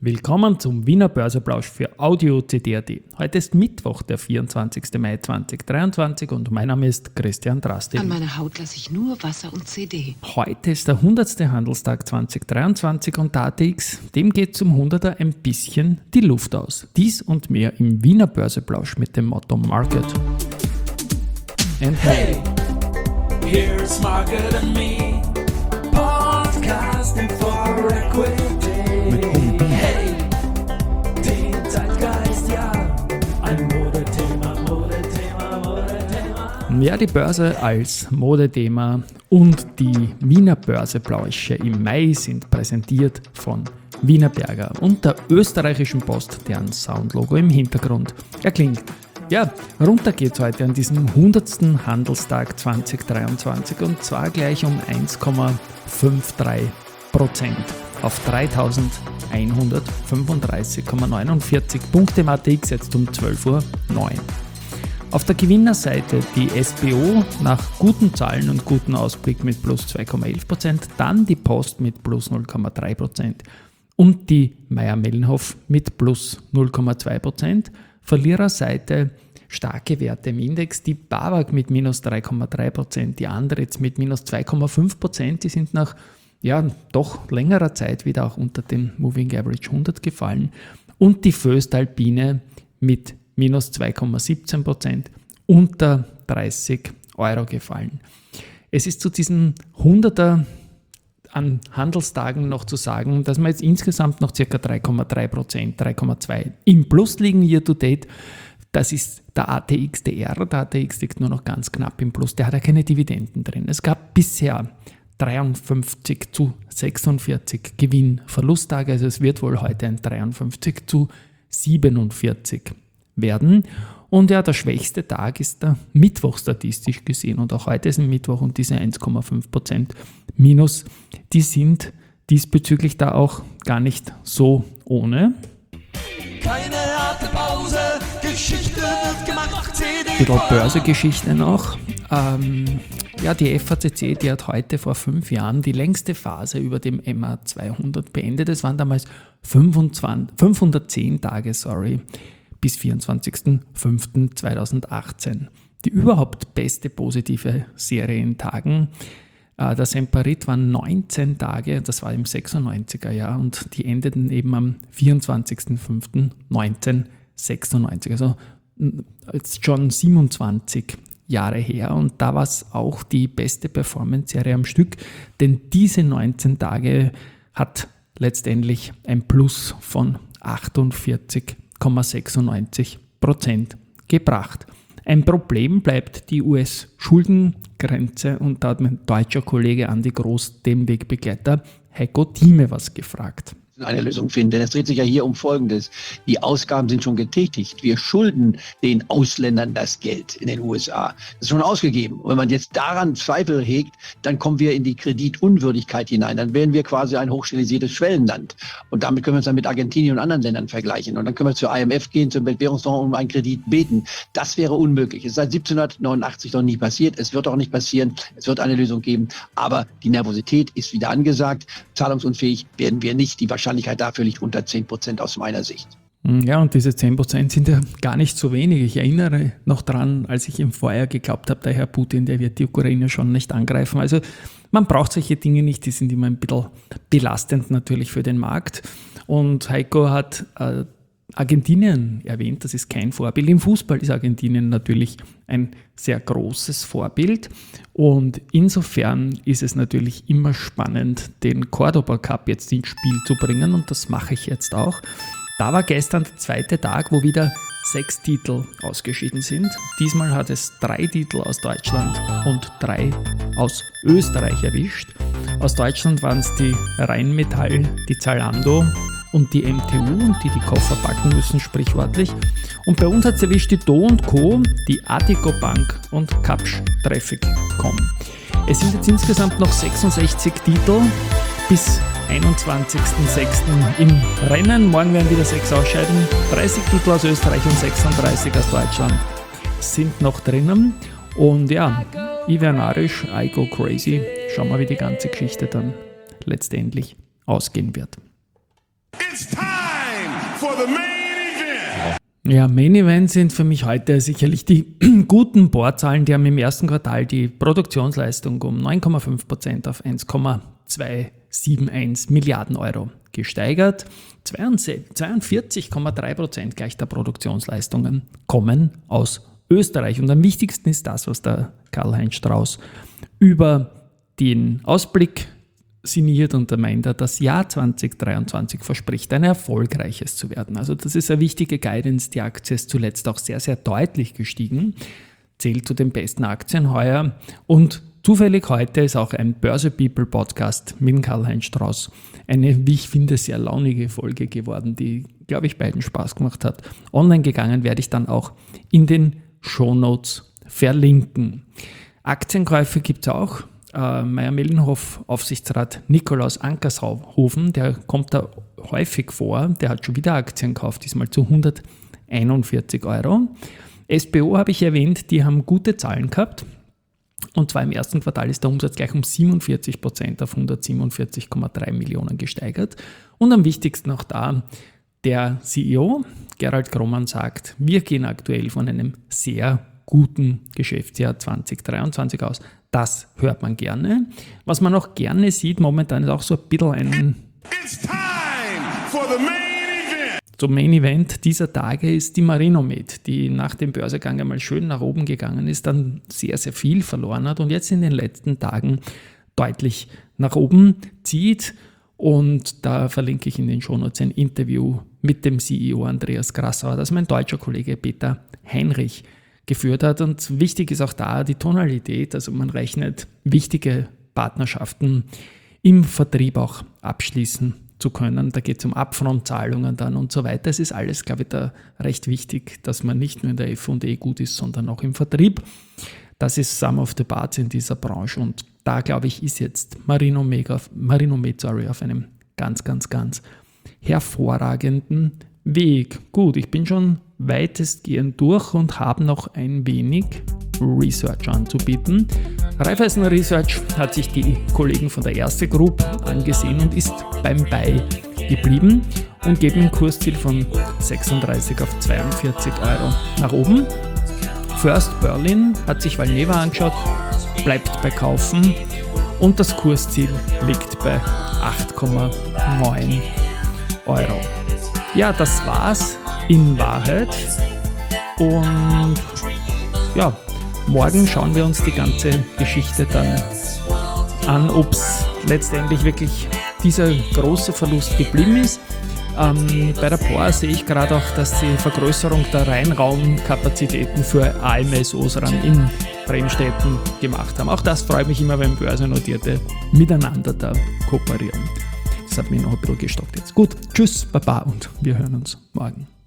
Willkommen zum Wiener Börseplausch für Audio CD.at. Heute ist Mittwoch, der 24. Mai 2023 und mein Name ist Christian Drastil. An meiner Haut lasse ich nur Wasser und CD. Heute ist der 100. Handelstag 2023 und der ATX, dem geht zum 100er ein bisschen die Luft aus. Dies und mehr im Wiener Börseplausch mit dem Motto Market. And hey, here's Market and Me, podcasting for equity. Hey, den Zeitgeist, ja, ein Modethema. Ja, die Börse als Modethema und die Wiener Börsepläusche im Mai sind präsentiert von Wienerberger und der österreichischen Post, deren Soundlogo im Hintergrund erklingt. Ja, runter geht's heute an diesem 100. Handelstag 2023 und zwar gleich um 1,53% auf 3.135,49 Punkte im ATX jetzt um 12.09 Uhr. Auf der Gewinnerseite die SBO nach guten Zahlen und gutem Ausblick mit plus 2,11%, dann die Post mit plus 0,3% und die Mayr-Melnhof mit plus 0,2%. Verliererseite starke Werte im Index, die BAWAG mit minus 3,3%, die Andritz mit minus 2,5%, die sind nach doch längerer Zeit wieder auch unter den Moving Average 100 gefallen und die Voestalpine mit minus 2,17% unter 30 Euro gefallen. Es ist zu diesem 100er an Handelstagen noch zu sagen, dass wir jetzt insgesamt noch ca. 3,3%, 3,2% im Plus liegen year to date. Das ist der ATXDR, der ATX liegt nur noch ganz knapp im Plus, der hat ja keine Dividenden drin. Es gab bisher 53 zu 46 Gewinn-Verlusttage, also es wird wohl heute ein 53 zu 47 werden. Und ja, der schwächste Tag ist der Mittwoch statistisch gesehen und auch heute ist ein Mittwoch und diese 1,5% Minus, die sind diesbezüglich da auch gar nicht so ohne. Keine harte Pause, Geschichte wird gemacht, CD. Ein bisschen Börsegeschichte noch. Die FACC, die hat heute vor 5 Jahren die längste Phase über dem MA200 beendet. Es waren damals 510 Tage, bis 24.05.2018. Die überhaupt beste positive Serie in Tagen. Der Semperit waren 19 Tage, das war im 96er Jahr und die endeten eben am 24.05.1996. Also jetzt schon 27 Jahre her und da war es auch die beste Performance-Serie am Stück, denn diese 19 Tage hat letztendlich ein Plus von 48,96% gebracht. Ein Problem bleibt die US-Schuldengrenze und da hat mein deutscher Kollege Andi Groß, dem Wegbegleiter Heiko Thieme, was gefragt. Eine Lösung finden. Denn es dreht sich ja hier um Folgendes. Die Ausgaben sind schon getätigt. Wir schulden den Ausländern das Geld in den USA. Das ist schon ausgegeben. Und wenn man jetzt daran Zweifel hegt, dann kommen wir in die Kreditunwürdigkeit hinein. Dann wären wir quasi ein hochstilisiertes Schwellenland. Und damit können wir uns dann mit Argentinien und anderen Ländern vergleichen. Und dann können wir zur IMF gehen, zum Weltwährungsfonds um einen Kredit beten. Das wäre unmöglich. Es ist seit 1789 noch nie passiert. Es wird auch nicht passieren. Es wird eine Lösung geben. Aber die Nervosität ist wieder angesagt. Zahlungsunfähig werden wir nicht. Die Wahrscheinlichkeit dafür liegt unter 10% aus meiner Sicht. Ja, und diese 10% sind ja gar nicht so wenig. Ich erinnere noch dran, als ich im Vorjahr geglaubt habe, der Herr Putin, der wird die Ukraine schon nicht angreifen. Also man braucht solche Dinge nicht, die sind immer ein bisschen belastend natürlich für den Markt. Und Heiko hat Argentinien erwähnt, das ist kein Vorbild. Im Fußball ist Argentinien natürlich ein sehr großes Vorbild und insofern ist es natürlich immer spannend, den Cordoba Cup jetzt ins Spiel zu bringen und das mache ich jetzt auch. Da war gestern der zweite Tag, wo wieder 6 Titel ausgeschieden sind. Diesmal hat es 3 Titel aus Deutschland und 3 aus Österreich erwischt. Aus Deutschland waren es die Rheinmetall, die Zalando und die MTU, die Koffer packen müssen, sprichwörtlich. Und bei uns hat es erwischt die Do & Co., die Addiko Bank und Kapsch Traffic.com. Es sind jetzt insgesamt noch 66 Titel bis 21.06. im Rennen. Morgen werden wieder 6 ausscheiden. 30 Titel aus Österreich und 36 aus Deutschland sind noch drinnen. Und ja, ich wäre narrisch, I go crazy. Schauen wir, wie die ganze Geschichte dann letztendlich ausgehen wird. It's time! for the main event. Ja, Main Event sind für mich heute sicherlich die guten Bohrzahlen. Die haben im ersten Quartal die Produktionsleistung um 9,5% auf 1,271 Milliarden Euro gesteigert. 42,3% gleich der Produktionsleistungen kommen aus Österreich. Und am wichtigsten ist das, was der Karl-Heinz Strauß über den Ausblick sinniert, und da meint er, das Jahr 2023 verspricht ein erfolgreiches zu werden. Also das ist eine wichtige Guidance. Die Aktie ist zuletzt auch sehr, sehr deutlich gestiegen, zählt zu den besten Aktien heuer, und zufällig heute ist auch ein Börse People Podcast mit Karl-Heinz Strauß eine, wie ich finde, sehr launige Folge geworden, die, glaube ich, beiden Spaß gemacht hat. Online gegangen werde ich dann auch in den Shownotes verlinken. Aktienkäufe gibt es auch. Mayr-Melnhof Aufsichtsrat Nikolaus Ankershofen, der kommt da häufig vor, der hat schon wieder Aktien gekauft, diesmal zu 141 Euro. SBO habe ich erwähnt, die haben gute Zahlen gehabt, und zwar im ersten Quartal ist der Umsatz gleich um 47% auf 147,3 Millionen gesteigert. Und am wichtigsten auch da, der CEO Gerald Grohmann sagt, wir gehen aktuell von einem sehr guten Geschäftsjahr 2023 aus. Das hört man gerne. Was man auch gerne sieht momentan ist auch so ein bisschen It's time for the main event. Zum Main Event dieser Tage ist die Marinomed, die nach dem Börsegang einmal schön nach oben gegangen ist, dann sehr, sehr viel verloren hat und jetzt in den letzten Tagen deutlich nach oben zieht. Und da verlinke ich in den Shownotes ein Interview mit dem CEO Andreas Grassauer, das mein deutscher Kollege Peter Heinrich geführt hat. Und wichtig ist auch da die Tonalität, also man rechnet wichtige Partnerschaften im Vertrieb auch abschließen zu können. Da geht es um Upfront-Zahlungen dann und so weiter. Es ist alles, glaube ich, da recht wichtig, dass man nicht nur in der F&E gut ist, sondern auch im Vertrieb. Das ist Sum of the Parts in dieser Branche, und da, glaube ich, ist jetzt Marinomed auf einem ganz, ganz, ganz hervorragenden Weg. Gut, ich bin schon weitestgehend durch und habe noch ein wenig Research anzubieten. Raiffeisen Research hat sich die Kollegen von der Erste Group angesehen und ist beim Buy geblieben und geben ein Kursziel von 36 auf 42 Euro nach oben. First Berlin hat sich Valneva angeschaut, bleibt bei Kaufen, und das Kursziel liegt bei 8,9 Euro. Ja, das war's in Wahrheit, und ja, morgen schauen wir uns die ganze Geschichte dann an, ob es letztendlich wirklich dieser große Verlust geblieben ist. Bei der POR sehe ich gerade auch, dass die Vergrößerung der Reinraumkapazitäten für AMSOs in Bremstetten gemacht haben. Auch das freut mich immer, wenn Börsennotierte miteinander da kooperieren. Das hat mich noch ein bisschen gestockt jetzt. Gut, tschüss, baba, und wir hören uns morgen.